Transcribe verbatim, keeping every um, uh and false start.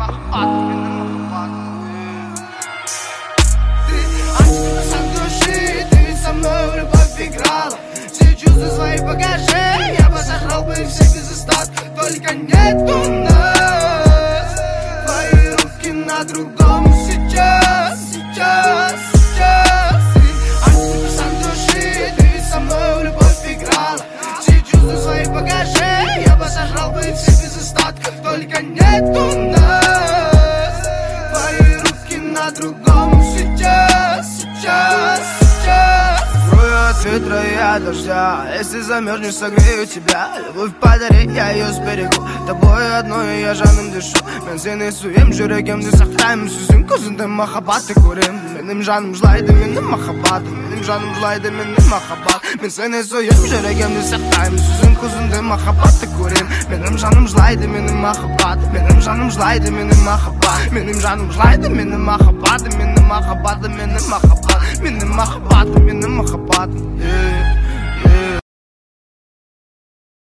махаббатом, менің махаббатом. Ты антипасант души, ты ведь со мной в любовь играла. Все чувства свои покажи, я бы сожрал бы всех без остатка. Только нету нас, твои руки на другом сейчас, сейчас, сейчас. Ты антипасант души, ты ведь со мной в любовь играла. Все чувства свои покажи, я бы сожрал бы всех без остатка. Только нету нас, твои руки на другом сейчас, сейчас, сейчас. Скрою от ветра и от дождя, если замерзнешь, согрею тебя. Любовь подари, я ее сберегу. Тобой одной я жаным дышу. Мен сені сүйем, жүрегімді сақтаймын. Сүзін көзіңді махаббатты көрем. Менің жаным жылайды, менің махаббатым. Менің жаным жылайды, менің махаббат. Мен сені сүйем, жүрегімді сақтаймын. Сүзін көзіңді махаббатты көрем. Менің жаным жылайды, менің махаббат. Менің жаным жылайды, менің махаббат. Менің жаным жылайды, менің махаббатым. Менің махаббатым, менің махаббат. Менің махаббатым, менің махаббатым.